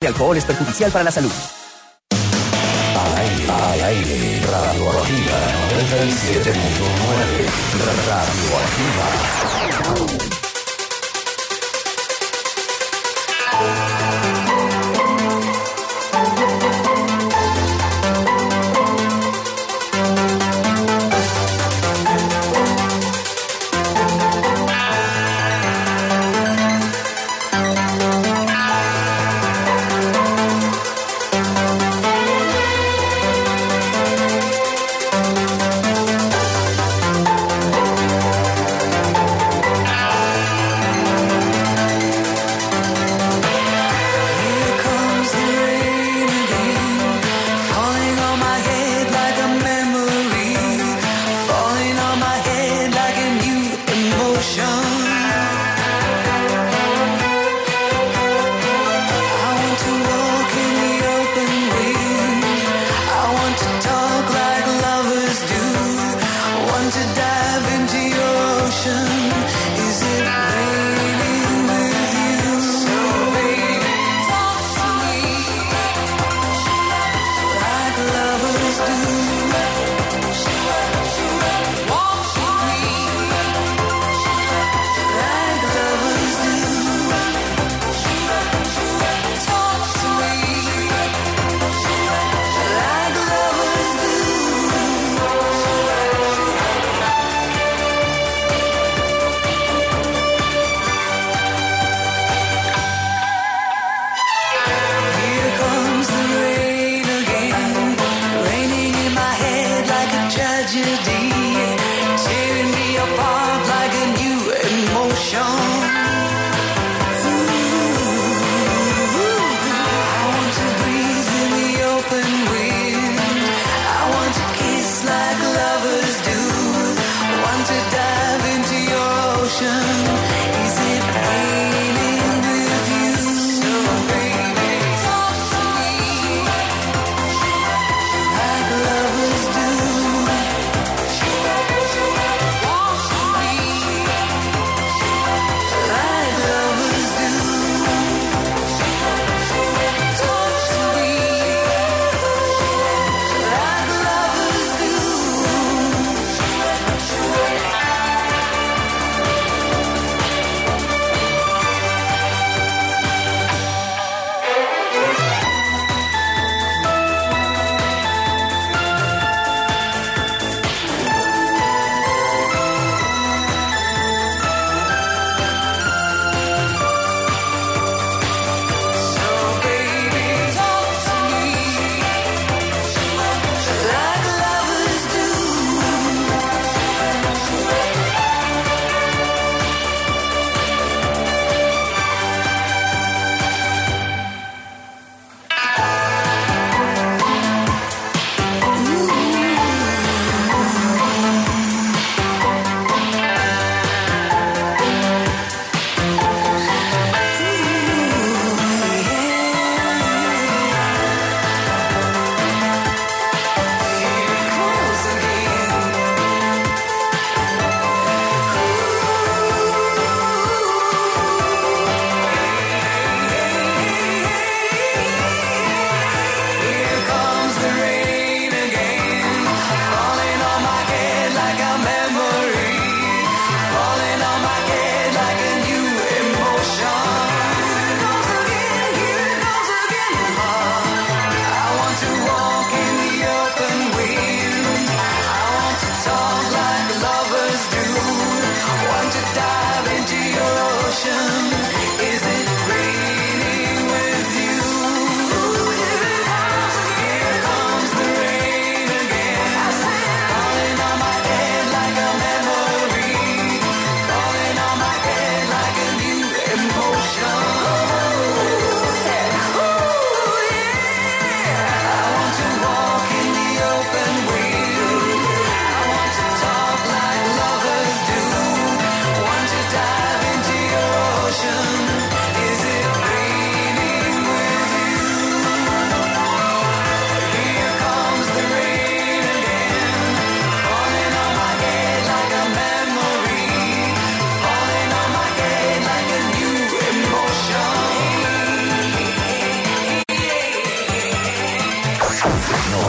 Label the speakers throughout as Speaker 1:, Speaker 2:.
Speaker 1: alcohol es perjudicial para la salud.
Speaker 2: Al aire, Radioactiva 97.9, Radioactiva.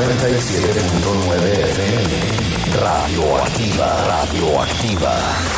Speaker 2: 97.9 FM. Radioactiva, radioactiva.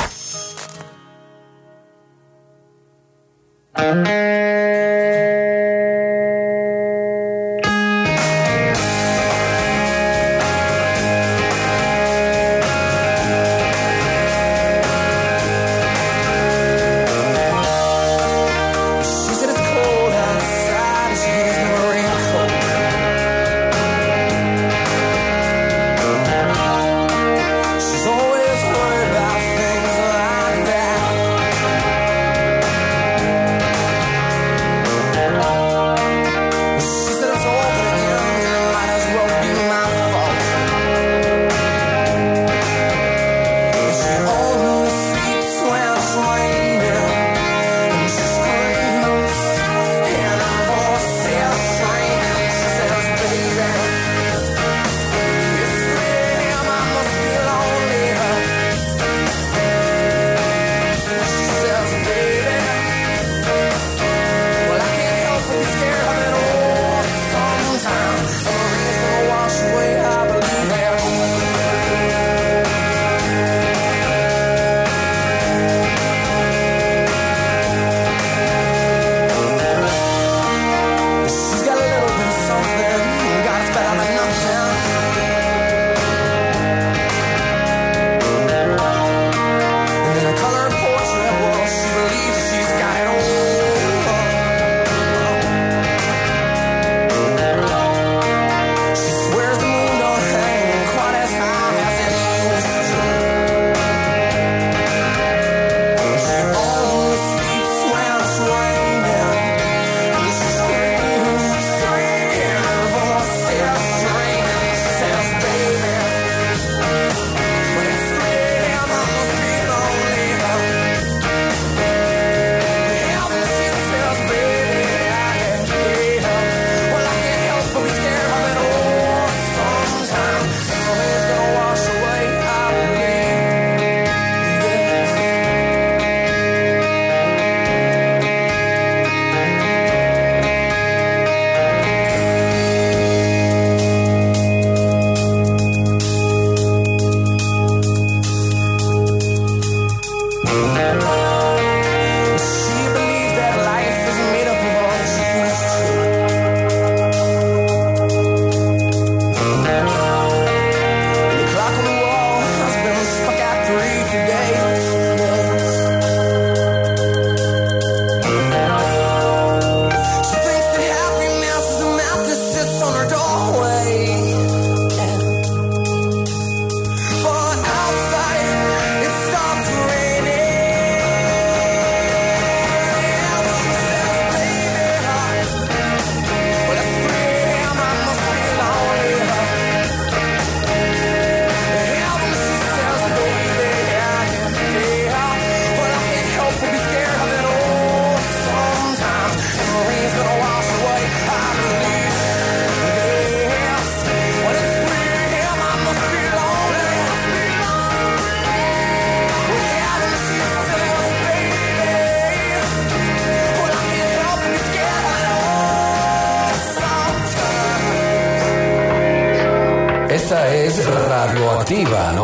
Speaker 2: Esta es Radioactiva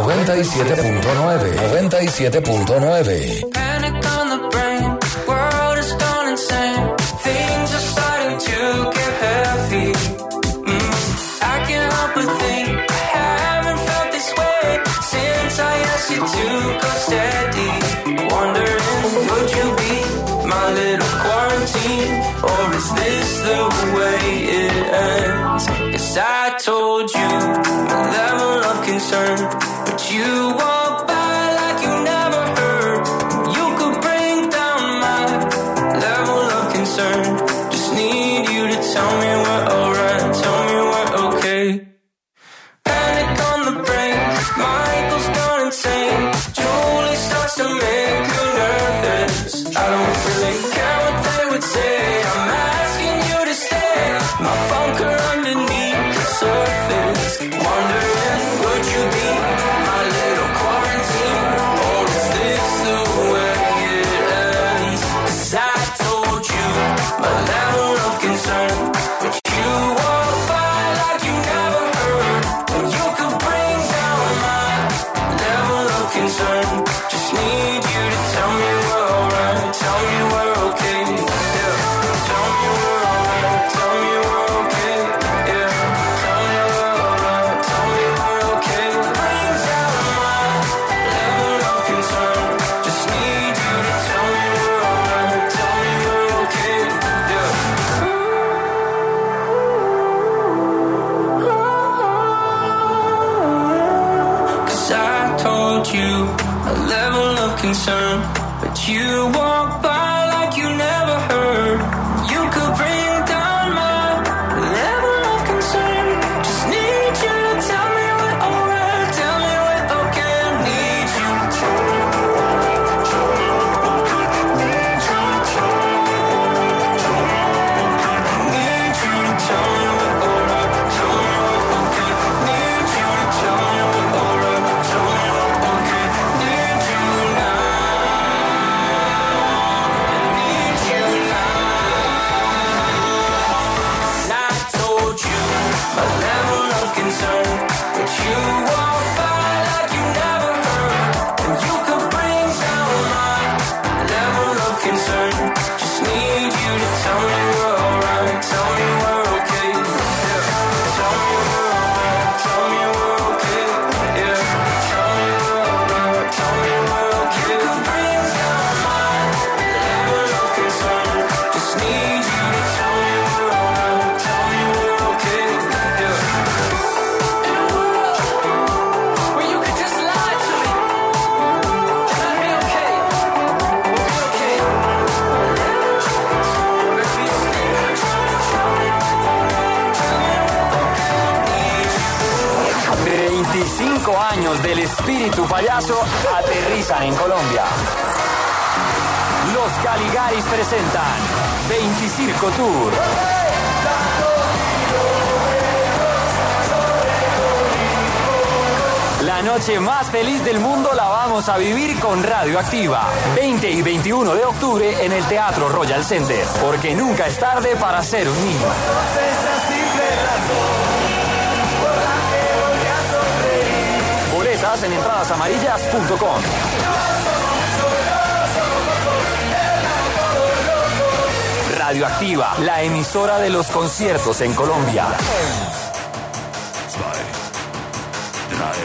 Speaker 2: 97.9. 97.9.
Speaker 1: Panic on the brain, world is gone insane. Things are starting to get heavy. I can't help but think I haven't felt this way since I asked you to go steady. Wondering, would you be my little quarantine, or is this the way it ends? 'Cause I told you my level of concern, but you walk by like you never heard. You could bring down my level of concern. Just need you to tell me we're alright, tell me we're okay. Panic on the brain, Michael's gone insane. Julie starts to make you nervous. I don't really care what they would say. I'm asking you to stay. My bunker underneath the surface. Wondering, would you be my little quarantine, or is this the way it ends? 'Cause I told you my level of concern, but you a level of concern. But you walk by like you never heard. You could bring down my level of concern. Just need you to tell me we're alright, tell me we're okay. Need you. Need you to tell me we're alright, tell me we're okay. Need you to tell me we're alright, tell me we're okay. Need you now. Need you now. I told you my level of concern, but you walk by like you never heard. And you could bring down my level of concern. Just need you to tell me we're alright, tell me we're okay. Yeah. Tell me we're alright, tell me we're okay. Yeah. Tell me we're alright, tell me we're okay. You could bring down my level of concern. Just need you to tell me we're alright, tell me we're okay. Yeah. In a world where you could just lie to me, and I'd be okay. We'll be okay.
Speaker 3: 25 años del espíritu payaso aterrizan en Colombia. Los Caligaris presentan 20 Circo Tour. La noche más feliz del mundo la vamos a vivir con Radioactiva. 20 y 21 de octubre en el Teatro Royal Center. Porque nunca es tarde para ser un niño. Boletas en entradasamarillas.com. Radioactiva, la emisora de los conciertos en Colombia.
Speaker 4: 2, 3, 4,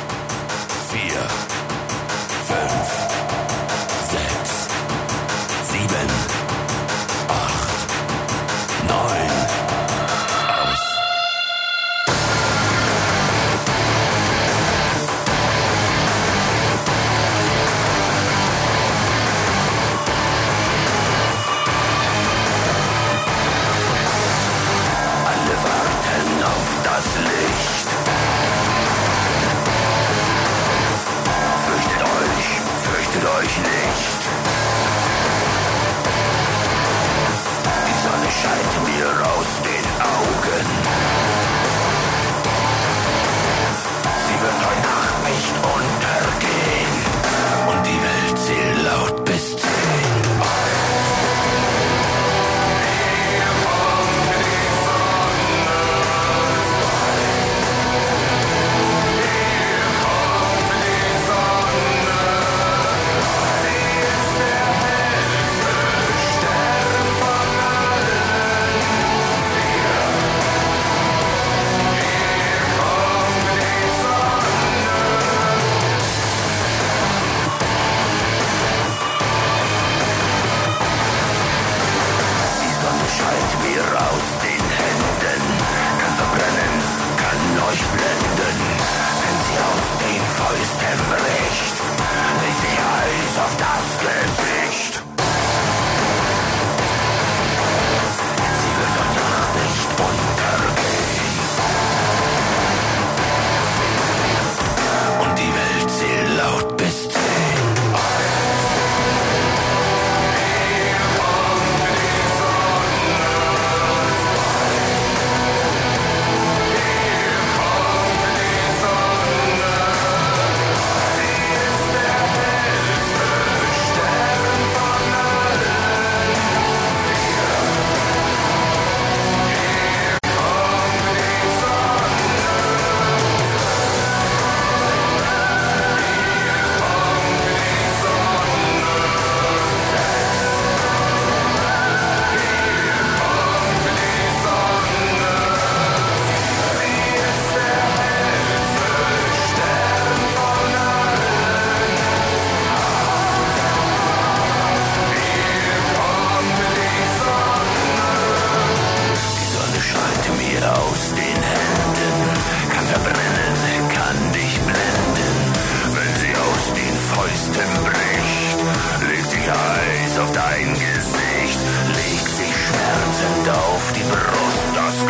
Speaker 4: 5, 6, 7, 8, 9. Alle warten auf das Licht. Fürchtet euch nicht. Die Sonne scheint mir raus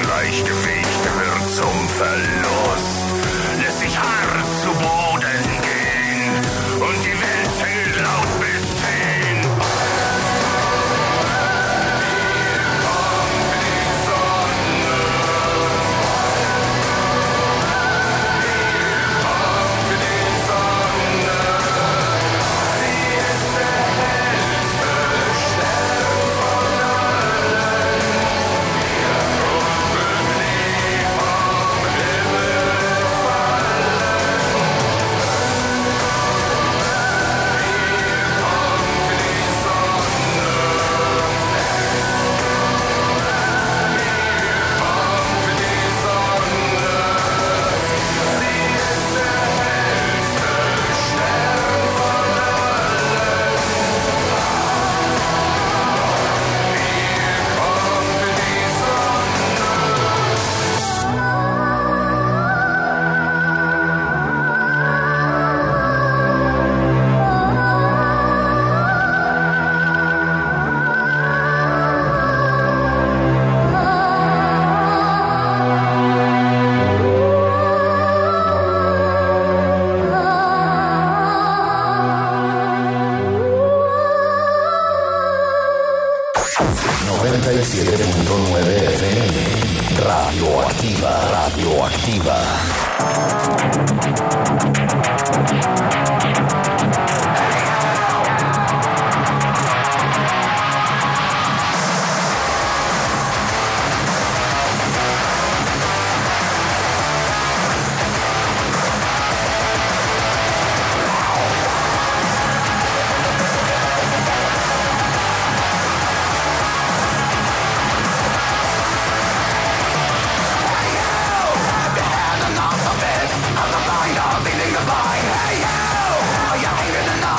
Speaker 4: Gleichgewicht wird zum Verlust. Lässt sich hart zu Boden gehen und die Welt zählt laut bis 10.
Speaker 2: Radioactiva.
Speaker 4: Of the mind of leaving the vine. Hey you, are you angry enough?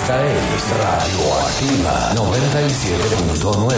Speaker 2: Esta es Radioactiva 97.9.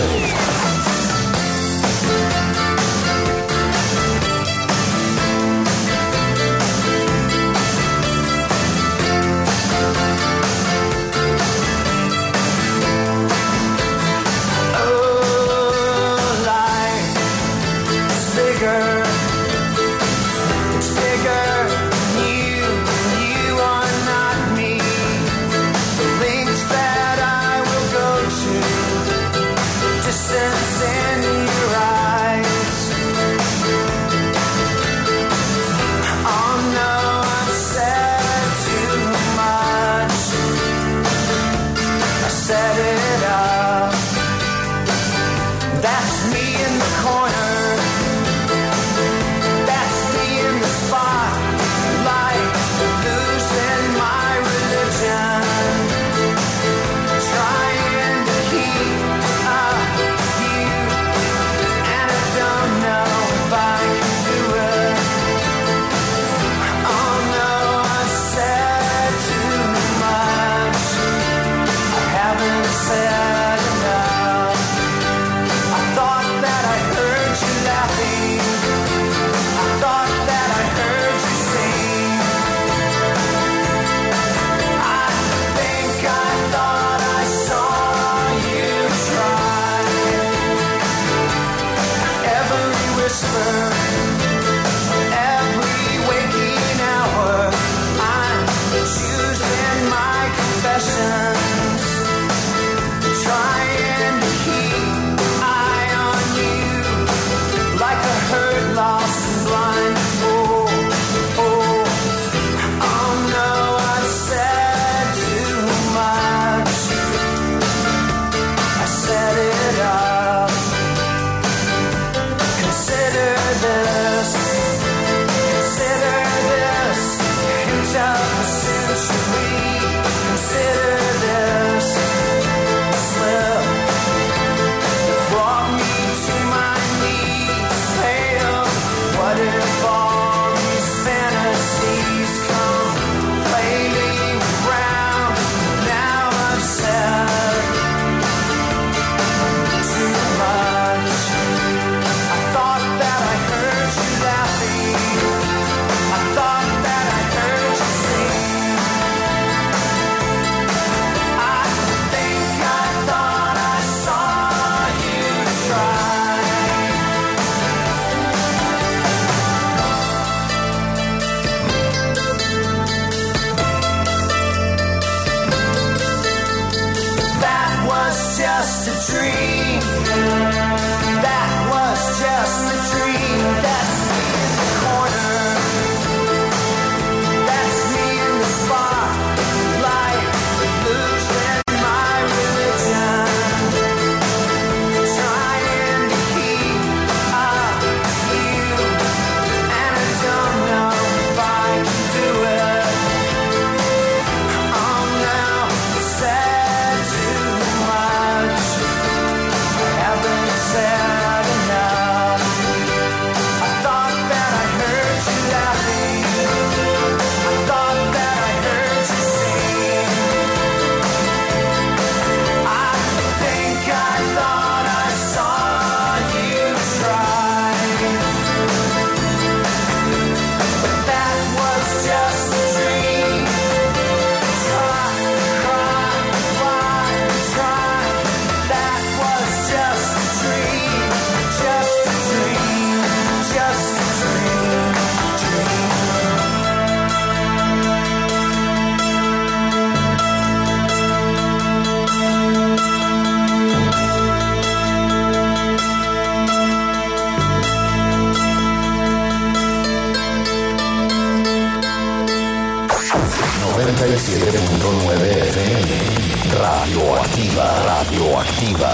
Speaker 2: Radioactiva.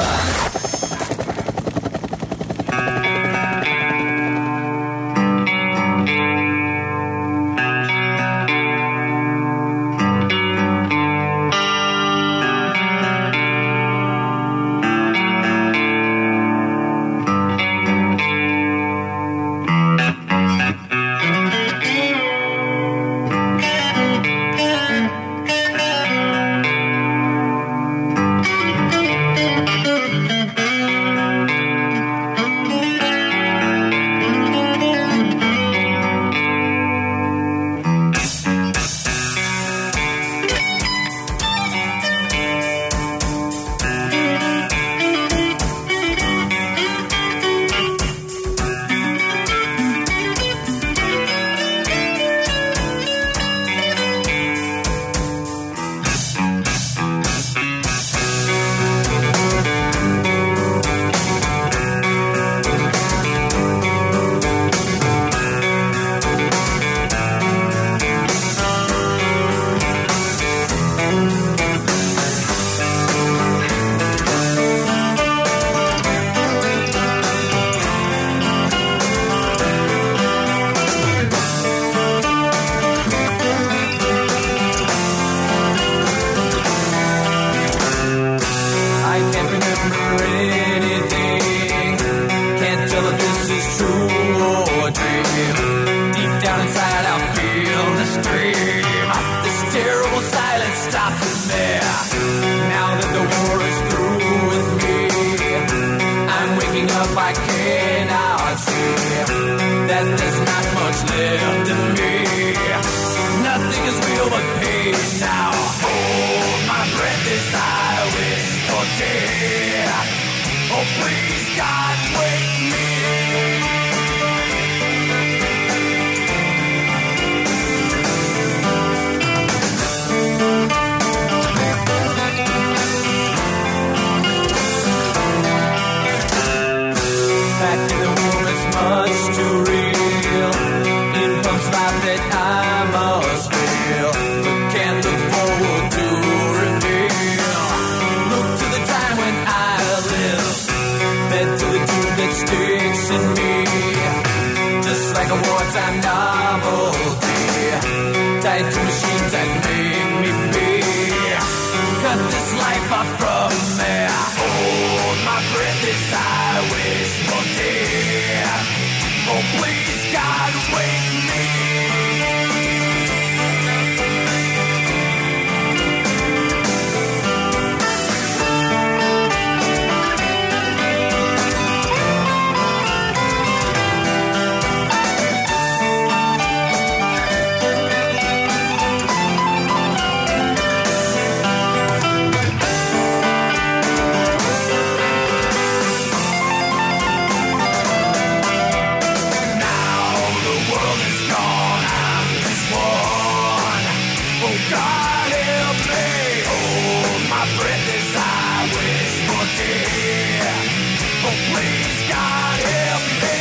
Speaker 5: that there's not much left in me. Nothing is real but pain now. Hold my breath as I wish for death. Oh, please, God, wake me. Back in the womb, it's much too real. In pumps life that I must feel, but can't afford to reveal. Look to the time when I live, fed to the tube that sticks in me, just like a wartime novelty, tied to machines that make me be. Cut this life off from me. Hold my breath as I wish for death. Oh, please, God, wake me. God help me. Hold my breath as I wish for death. Oh, please, God help me.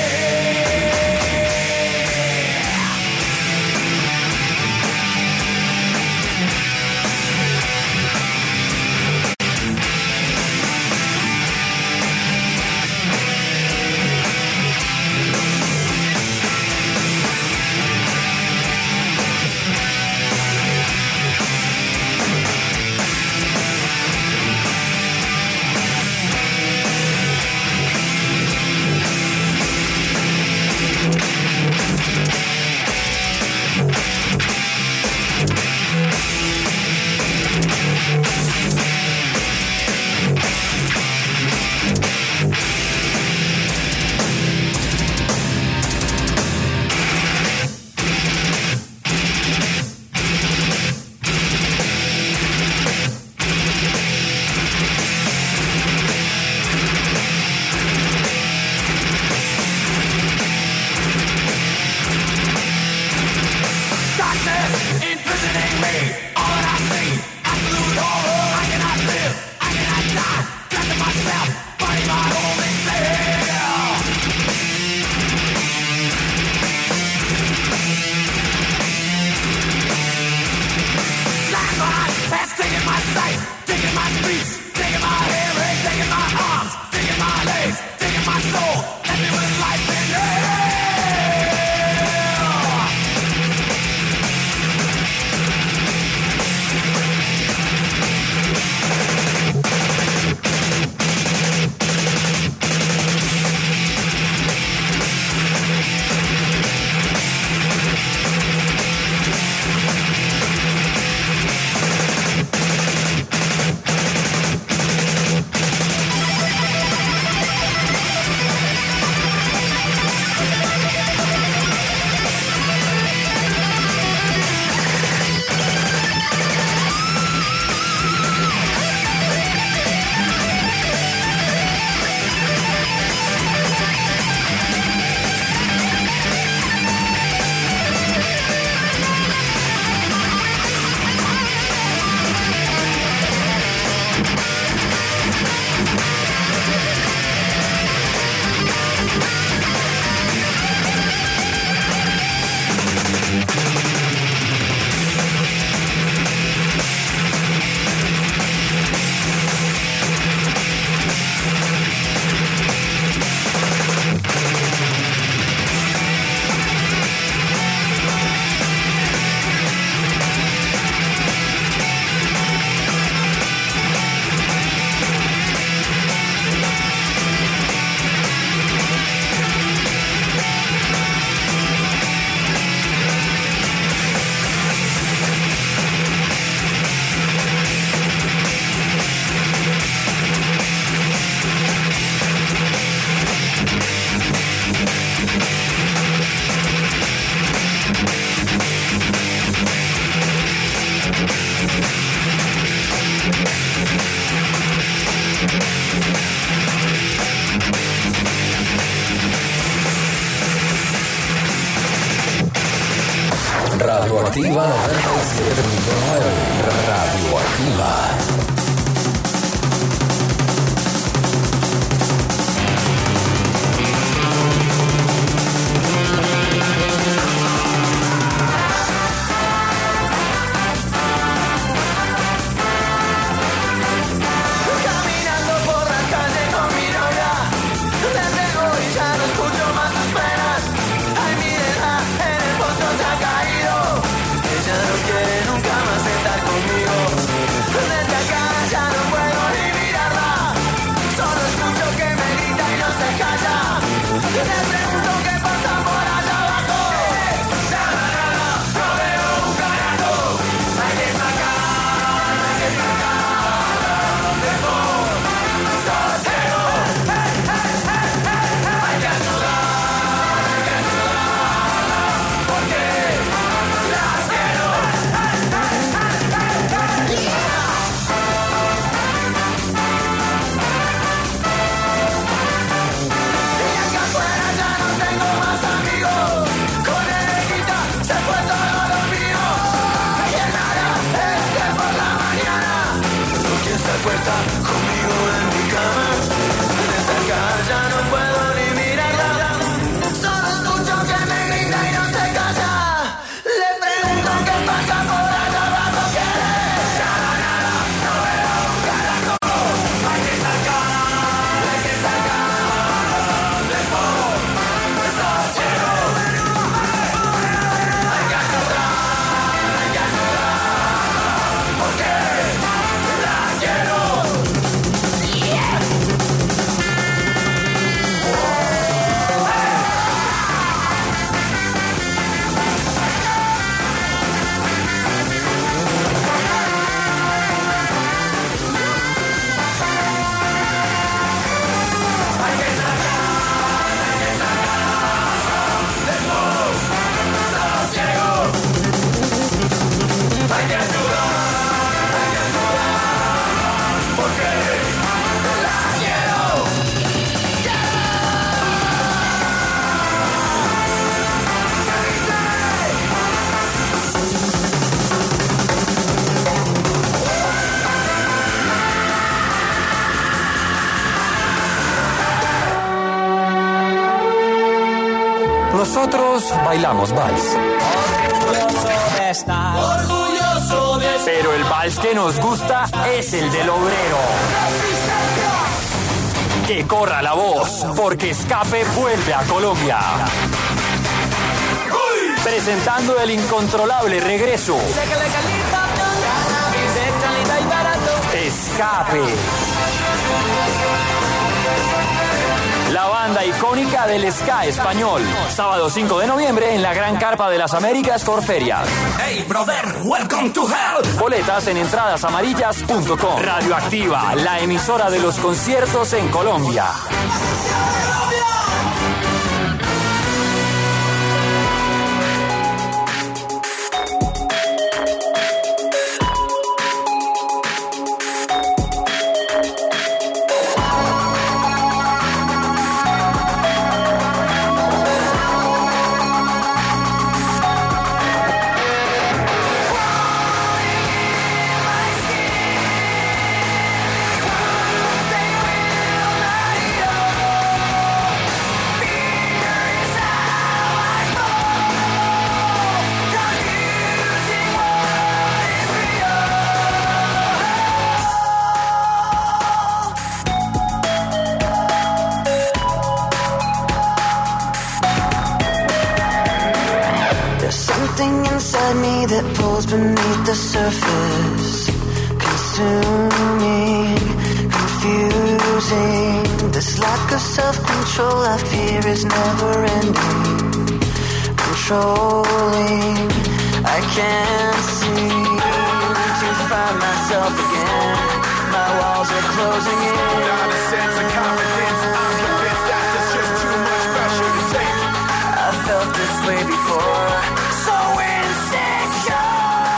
Speaker 2: Activa 97.9. Radioactiva.
Speaker 3: Nosotros bailamos vals.
Speaker 5: Orgulloso de estar.
Speaker 3: Pero el vals que nos gusta es el del obrero. Que corra la voz, porque Escape vuelve a Colombia. Presentando el incontrolable regreso. Escape. La banda icónica del ska español. Sábado 5 de noviembre en la Gran Carpa de las Américas Corferias.
Speaker 5: Hey, brother, welcome to hell.
Speaker 3: Boletas en entradasamarillas.com. Radioactiva, la emisora de los conciertos en Colombia.
Speaker 6: That pulls beneath the surface, consuming, confusing. This lack of self-control I fear is never ending, controlling. I can't seem to find myself again. My walls are closing in.
Speaker 4: Without a sense of confidence, I'm convinced that there's just too much pressure to take.
Speaker 6: I felt this way before. So insecure.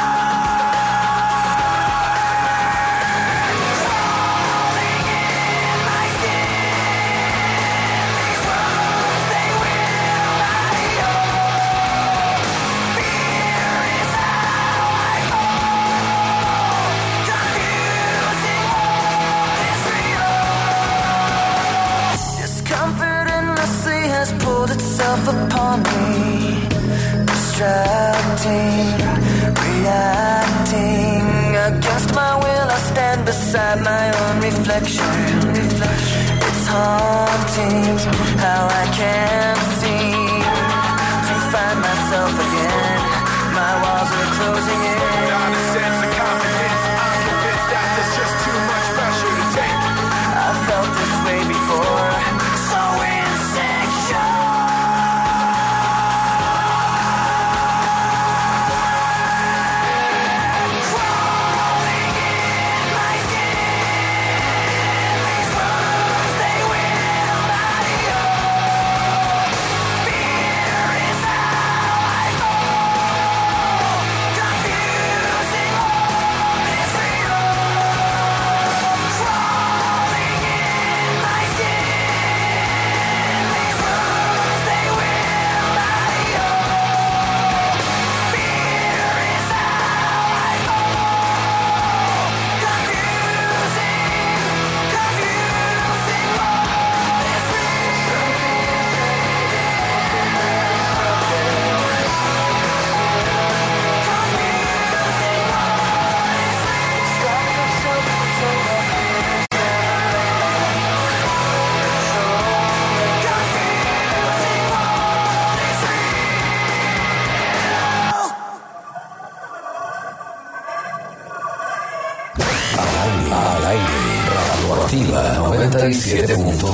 Speaker 6: Crawling in my skin. These wounds, they will not heal. Fear is how upon me, distracting, reacting. Against my will, I stand beside my own reflection. It's haunting how I can't seem to find myself again. My walls are closing in.
Speaker 4: Not a sense of confidence. I'm convinced that there's just too much pressure to take.
Speaker 6: I felt this way before, so insecure. Crawling in my skin, these wounds they will not heal. Fear is how I fall, confusing what is real. Crawling in my skin, these wounds they will not heal. Fear is how I fall, confusing what is
Speaker 2: Al aire, Radioactiva 97.9.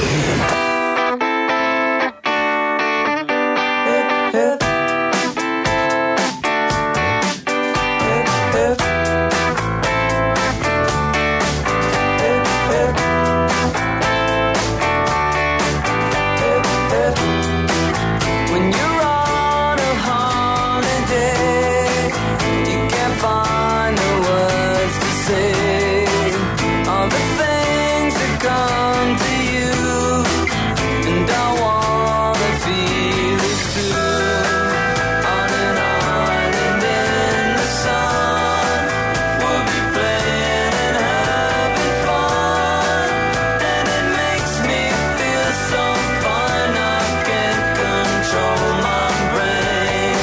Speaker 6: When you're on a holiday, you can't find the words to say. All the things that come to you, and I wanna feel it too. On an island in the sun, we'll be playing and having fun, and it makes me feel so fine I can't control my brain.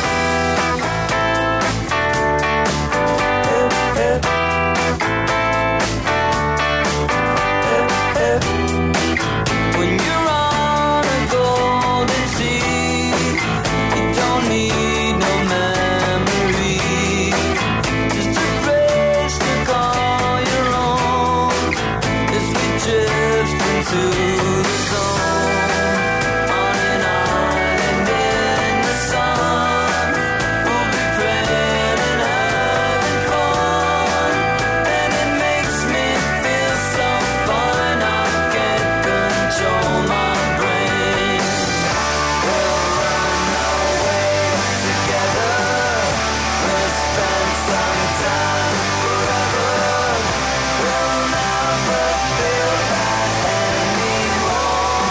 Speaker 6: When you're on a golden sea, you don't need no memory, just a place to call your own as we drift into the zone. On an island in the sun, we'll be playing and having fun, and it makes me feel so fine I can't control my brain. We'll run away together, we'll spend some time forever. We'll never feel that anymore.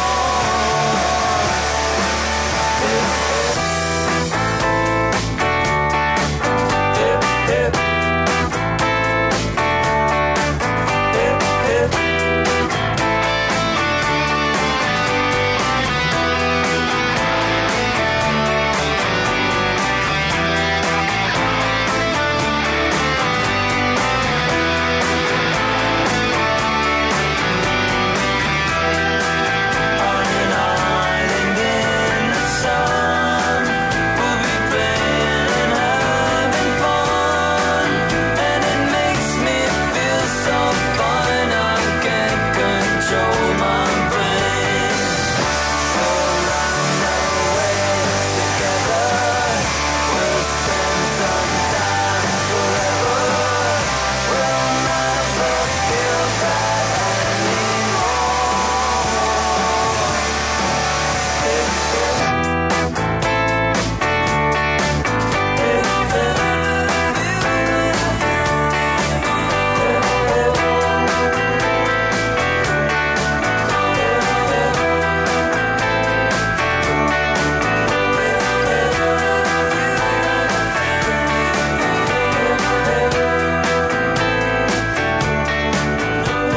Speaker 6: On an island in the sun, we'll be playing and having fun, and it makes me feel so fine I can't control my brain. We'll run away together, we'll spend some time forever. We'll never feel that anymore.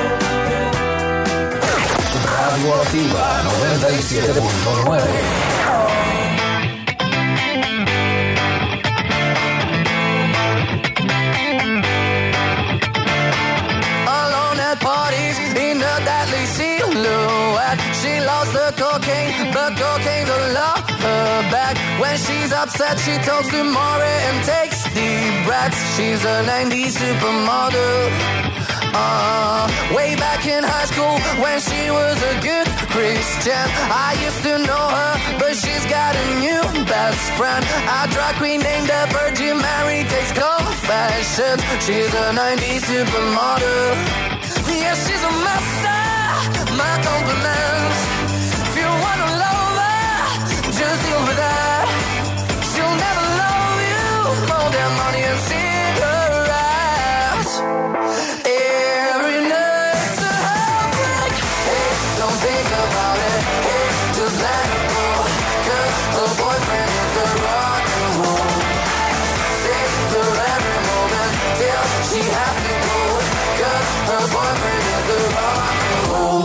Speaker 2: Radioactiva 97.9.
Speaker 6: at parties in a deadly silhouette. She loves the cocaine, but cocaine don't love her back. When she's upset, she talks to Maury and takes deep breaths. She's a 90s supermodel. Way back in high school when she was a good Christian, I used to know her, but she's got a new best friend, a drag queen named the Virgin Mary, takes confessions. She's a 90s supermodel. Yeah, she's a master, my compliments. If you wanna love her, just deal with that. She'll never love you more than money and cigarettes. Every night's a heartbreak. Hey, don't think about it. Hey, just let it go. 'Cause her boyfriend is a rock and roll. Save her every moment till she has to go. 'Cause her boyfriend is a rock and roll.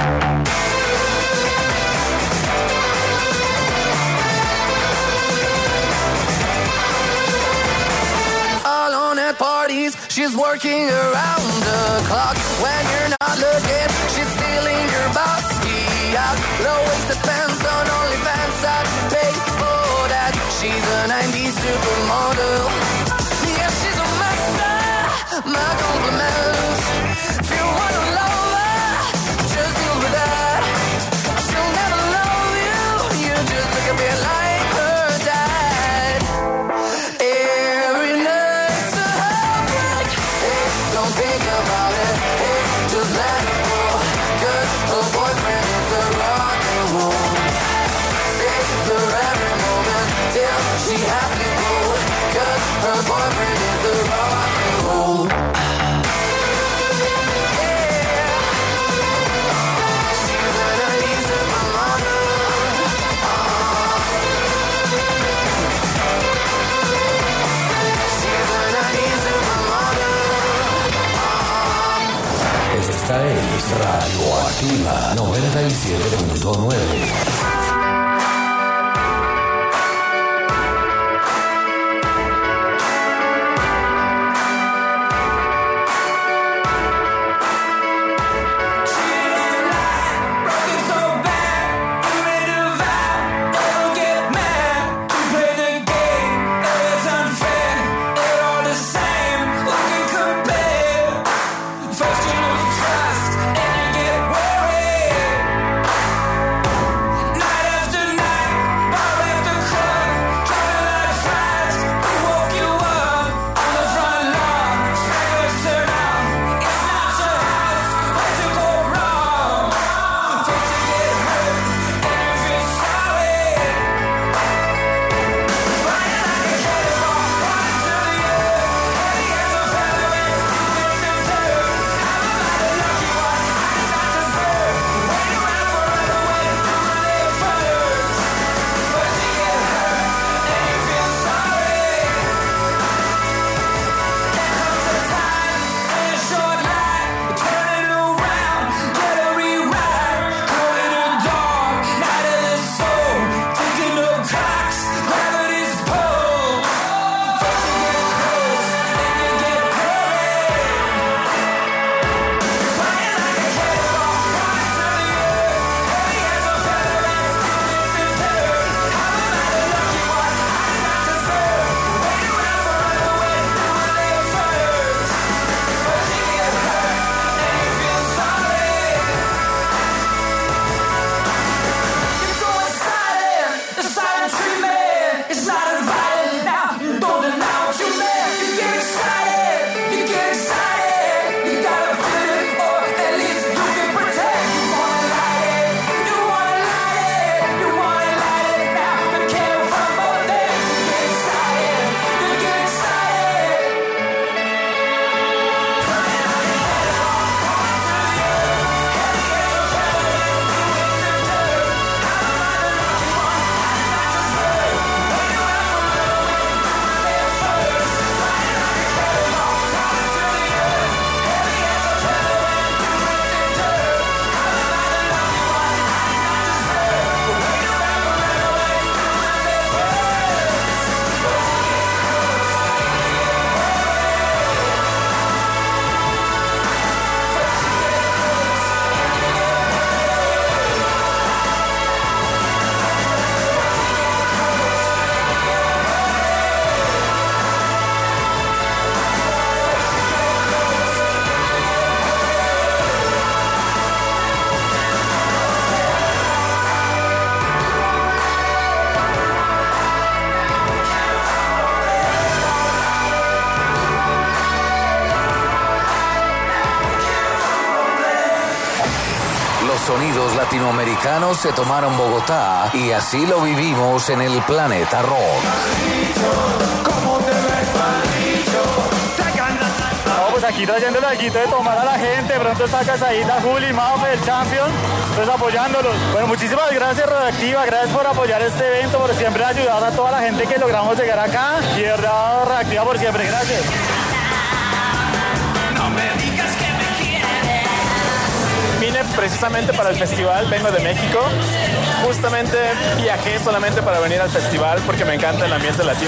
Speaker 6: Alone at parties, she's working around the clock. When you're not looking, she's stealing your bossy out. Low-waisted pants on OnlyFans, I'd pay for that. She's a 90s supermodel. Yeah, she's a master, my compliments. If you wanna love her, just deal with that. She'll never love you, you just look a bit like her dad. Every night's a heartbreak. Hey, don't think about it. Hey, just let it go. 'Cause her boyfriend is a rock and roll. Save her every moment till she has to go. 'Cause her boyfriend is a rock and roll.
Speaker 2: Esta es Radioactiva 97.9.
Speaker 1: Night
Speaker 2: Los sonidos latinoamericanos se tomaron Bogotá y así lo vivimos en el Planeta Rock.
Speaker 7: ¿Cómo te ves,
Speaker 8: No, pues aquí trayendo el alguito de tomar a la gente. Pronto está Casadita, Juli, Mafe, el Champion, pues apoyándolos. Bueno, muchísimas gracias, Radioactiva. Gracias por apoyar este evento, por siempre ayudar a toda la gente que logramos llegar acá. Y de verdad, Radioactiva por siempre. Gracias.
Speaker 7: No me digas que me quieres.
Speaker 8: Vine precisamente para el festival, vengo de México. Justamente viajé solamente para venir al festival porque me encanta el ambiente latino.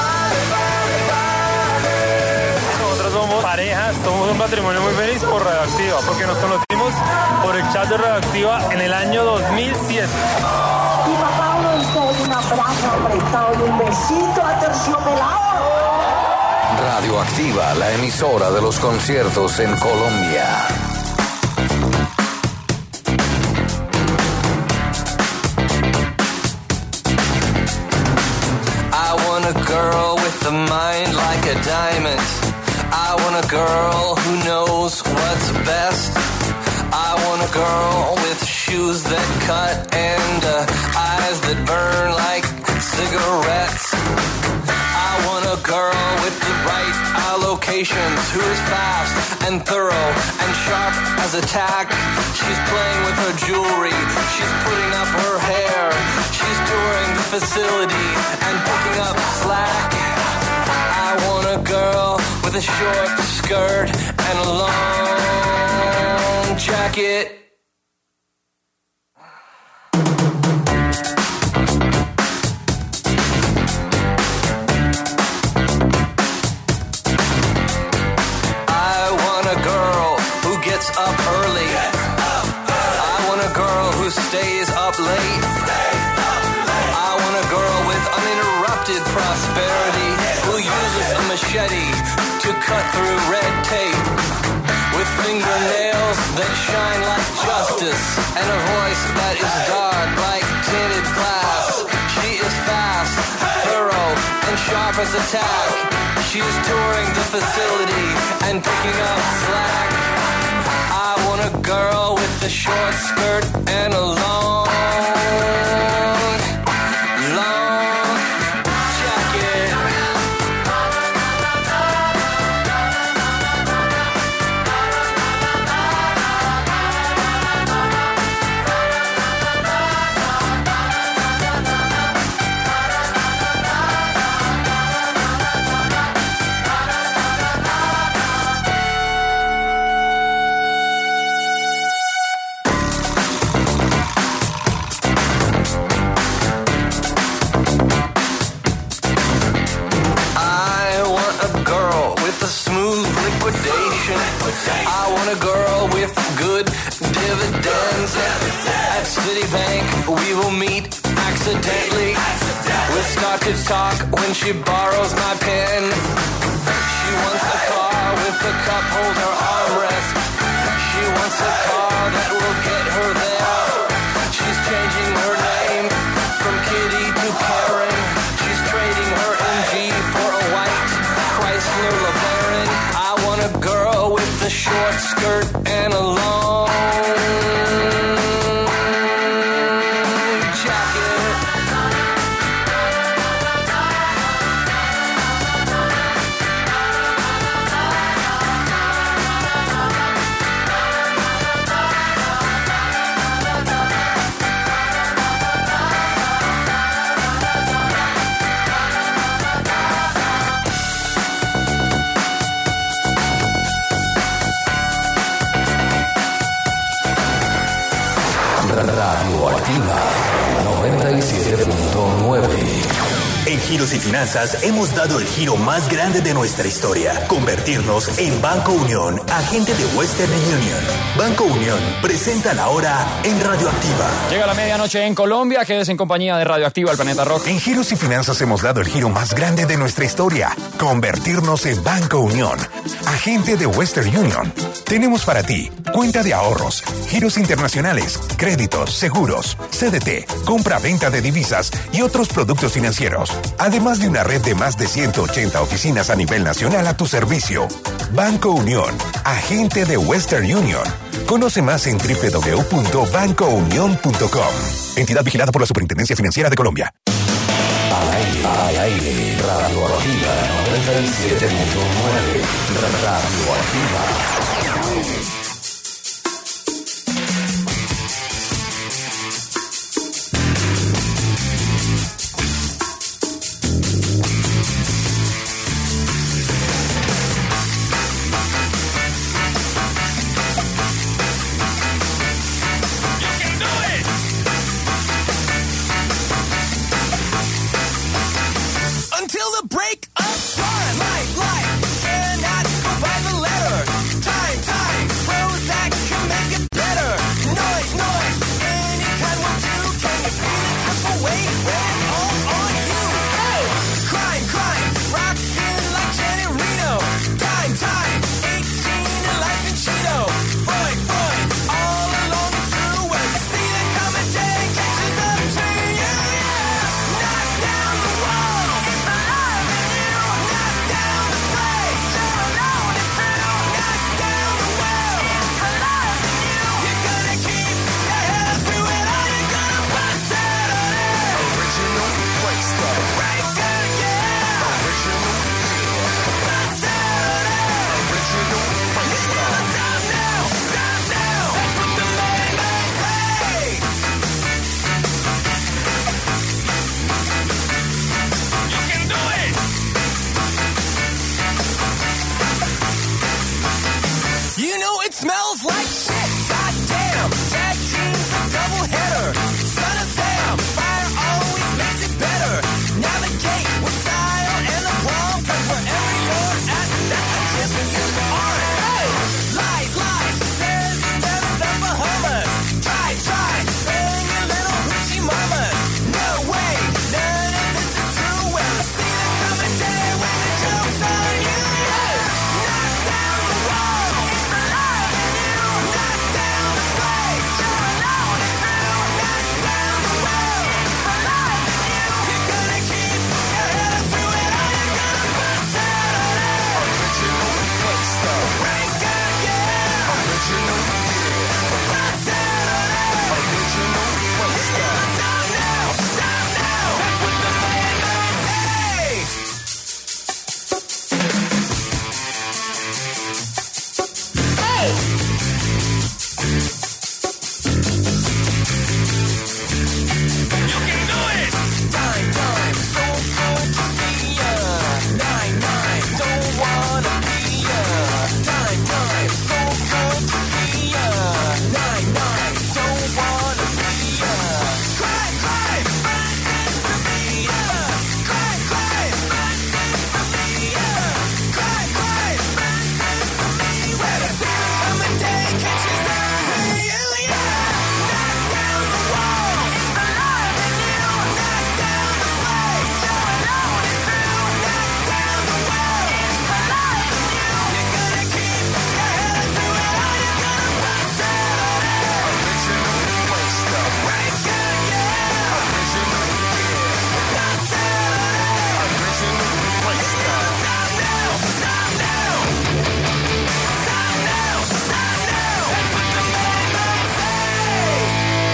Speaker 8: Nosotros somos pareja, somos un matrimonio muy feliz por Radioactiva, porque nos conocimos por el chat de Radioactiva en el año 2007.
Speaker 9: Y para uno de ustedes un abrazo apretado y un besito aterciopelado.
Speaker 2: Radioactiva, la emisora de los conciertos en Colombia.
Speaker 6: I want a girl with a mind like a diamond. I want a girl who knows what's best. I want a girl with shoes that cut and eyes that burn like cigarettes. I want a girl with the right allocations who is fast and thorough and sharp as a tack. She's playing with her jewelry, she's putting up her hair, she's touring the facility and picking up slack. I want a girl with a short skirt and a long jacket. Up early. I want a girl who stays up late. I want a girl with uninterrupted prosperity who uses a machete to cut through red tape, with fingernails that shine like justice and a voice that is dark like tinted glass. She is fast, thorough, and sharp as a tack. She is touring the facility and picking up slack. I want a girl with a short skirt and a long jacket. I want a girl with good dividends. At Citibank, we will meet accidentally. We'll start to talk when she borrows my pen. She wants a car with a cup holder armrest. She wants a car that will get her there. She's changing her name from Kitty to Karen. She's trading her MG for a white Chrysler LeBaron. I want a girl with a short skirt and a long jacket.
Speaker 2: Radioactiva 97.9.
Speaker 10: En Giros y Finanzas hemos dado el giro más grande de nuestra historia, convertirnos en Banco Unión, agente de Western Union. Banco Unión presenta la hora en Radioactiva.
Speaker 3: Llega la medianoche en Colombia, quedes en compañía de Radioactiva, el Planeta Rock.
Speaker 10: En Giros y Finanzas hemos dado el giro más grande de nuestra historia, convertirnos en Banco Unión, agente de Western Union. Tenemos para ti cuenta de ahorros, giros internacionales, créditos, seguros, CDT, compra-venta de divisas y otros productos financieros.
Speaker 11: Además de una red de más de 180 oficinas a nivel nacional a tu servicio. Banco Unión, agente de Western Union. Conoce más en www.bancounion.com. Entidad vigilada por la Superintendencia Financiera de Colombia.
Speaker 2: Al aire, Radioactiva 97.9, Radioactiva.
Speaker 5: Until the break of dawn, life cannot go by the letter. Time, Prozac can make it better. Noise, any kind will do. Can you feel it slip away when it's all on you? Hey! Crime, rockin' like Jenny Reno. Time, 18 and life in Chino. Freud, all alone and through. When you see the coming day catches up to you, knock down the wall. You know it smells like shit, goddamn. Tag team's a double header. Son of Sam, fire always makes it better. Navigate with style and the prom, 'cause wherever you're at, that's a champion you are. Hey! Lies, says it's better than Bahamas. Try, bang your little witchy mama. No way, none of this is true. Well, see the coming day when the joke's on you. Hey! Knock down the wall.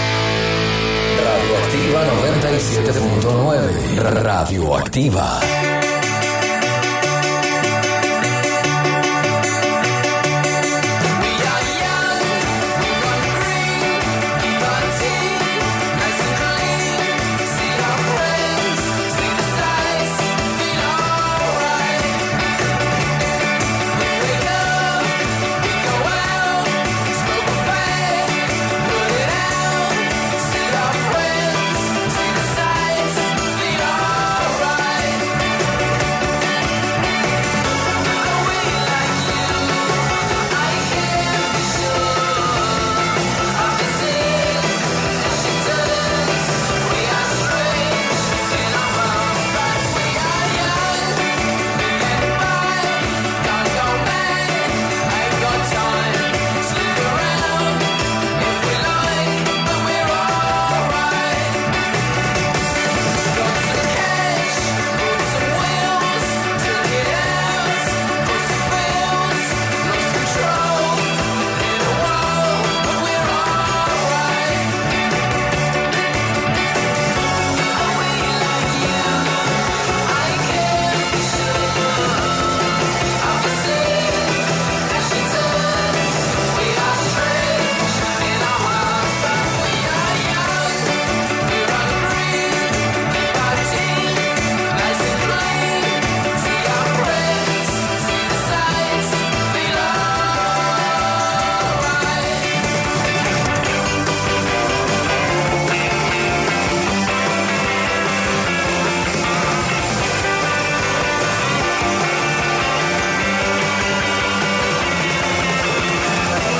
Speaker 2: Radioactiva 97.9, Radioactiva.